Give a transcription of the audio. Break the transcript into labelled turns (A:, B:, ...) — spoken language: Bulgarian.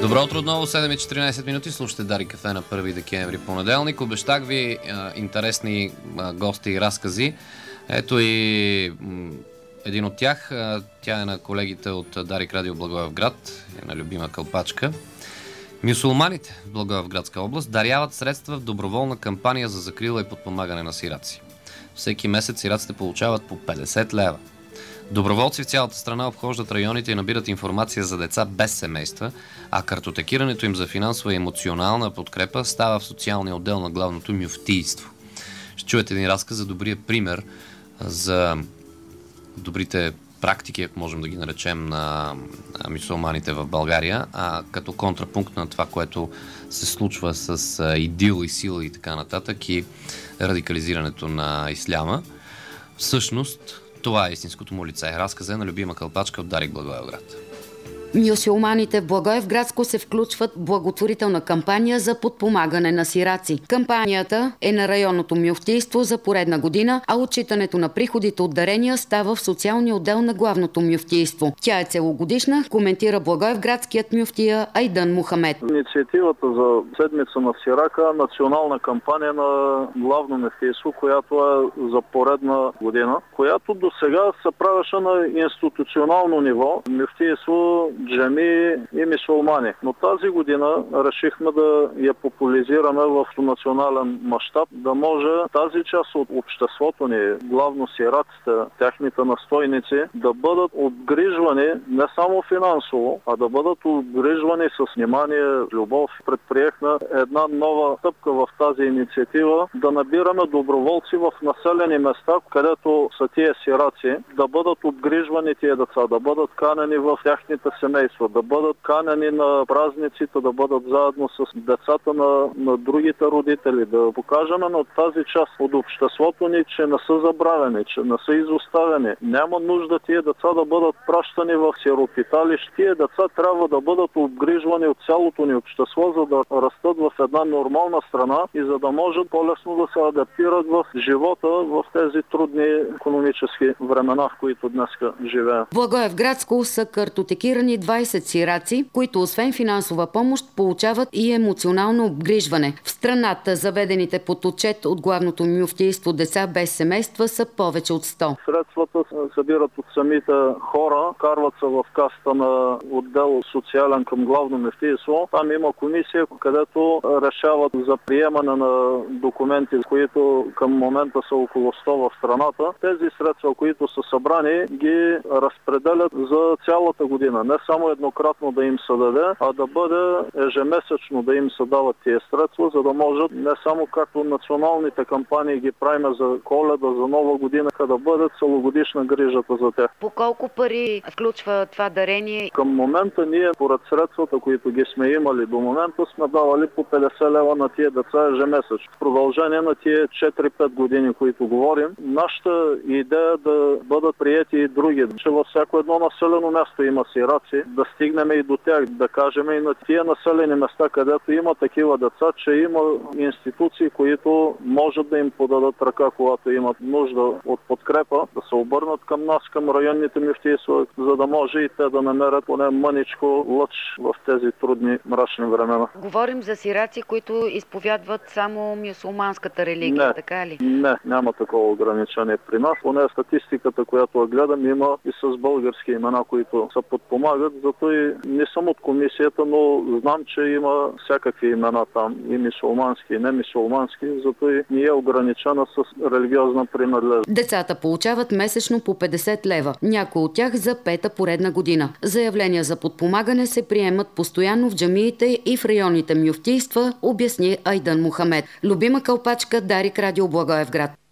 A: Добро утро отново, 7:14 минути. Слушате Дарик кафе на 1 декември, понеделник. Обещах ви интересни гости и разкази. Ето и един от тях. Тя е на колегите от Дарик Радио Благоевград, е на любима кълпачка. Мюсюлманите в Благоевградска област даряват средства в доброволна кампания за закрила и подпомагане на сираци. Всеки месец сираците получават по 50 лева. Доброволци в цялата страна обхождат районите и набират информация за деца без семейства, а картотекирането им за финансова и емоционална подкрепа става в социалния отдел на главното мюфтийство. Ще чуете един разказ за добрия пример, за добрите практики, ако можем да ги наречем, на мюсюлманите в България, а като контрапункт на това, което се случва с идил и сила и така нататък и радикализирането на исляма. Всъщност, това е истинското му лице. Разказа е на любима кълпачка от Дарик Благоевград.
B: Мюсюлманите в Благоевградско се включват в благотворителна кампания за подпомагане на сираци. Кампанията е на районното мюфтийство за поредна година, а отчитането на приходите от дарения става в социалния отдел на главното мюфтийство. Тя е целогодишна, коментира благоевградският мюфтия Айдан Мухамед.
C: Инициативата за седмица на Сирака е национална кампания на главно мюфтийство, която е за поредна година, която до сега се правеше на институционално ниво. Мюфтийство, джами и мюсюлмани. Но тази година решихме да я популяризираме в национален мащаб, да може тази част от обществото ни, главно сираците, техните настойници, да бъдат обгрижвани не само финансово, а да бъдат обгрижвани с внимание, любов. Предприехме една нова стъпка в тази инициатива, да набираме доброволци в населени места, където са тия сираци, да бъдат обгрижвани тия деца, да бъдат канени в тяхните семейства, да бъдат канени на празниците, да бъдат заедно с децата на другите родители, да покажем на тази част от обществото ни, че не са забравени, че не са изоставени. Няма нужда тия деца да бъдат пращани в сиропиталища. Тия деца трябва да бъдат обгрижвани от цялото ни общество, за да растат в една нормална страна и за да можат по-лесно да се адаптират в живота в тези трудни икономически времена, в които днес живеем.
B: В Благоевградско са картотекирани 20 сираци, които освен финансова помощ получават и емоционално обгрижване. В страната заведените под отчет от главното мюфтийство деца без семейства са повече от 100.
C: Средствата се събират от самите хора, карват се в каста на отдел социален към главно мюфтийство. Там има комисия, където решават за приемане на документи, които към момента са около 100 в страната. Тези средства, които са събрани, ги разпределят за цялата година. Не само еднократно да им се даде, а да бъде ежемесечно да им се дават тия средства, за да можат не само както националните кампании ги правим за Коледа, за Нова година, да бъде целогодишна грижата за тях.
B: По колко пари включва това дарение?
C: Към момента ние, поред средствата, които ги сме имали до момента, сме давали по 50 лева на тия деца ежемесечно. В продължение на тия 4-5 години, които говорим, нашата идея е да бъдат приети и други, че във всяко едно населено място има сираци, да стигнем и до тях, да кажем и на тия населени места, където има такива деца, че има институции, които можат да им подадат ръка, когато имат нужда от подкрепа, да се обърнат към нас, към районните мюфтийства, за да може и те да намерят поне мъничко лъч в тези трудни, мрачни времена.
B: Говорим за сираци, които изповядват само мюсюлманската религия, така ли?
C: Не, няма такова ограничение при нас. Поне статистиката, която я гледам, има и с български имена, които се подпомагат. Зато и не съм от комисията, но знам, че има всякакви имена там, и мюсюлмански, и не мюсюлмански, зато и не е ограничена с религиозна принадлежност.
B: Децата получават месечно по 50 лева, някои от тях за пета поредна година. Заявления за подпомагане се приемат постоянно в джамиите и в районните мюфтийства, обясни Айдан Мухамед. Любима кълпачка, Дарик Радио Благоевград.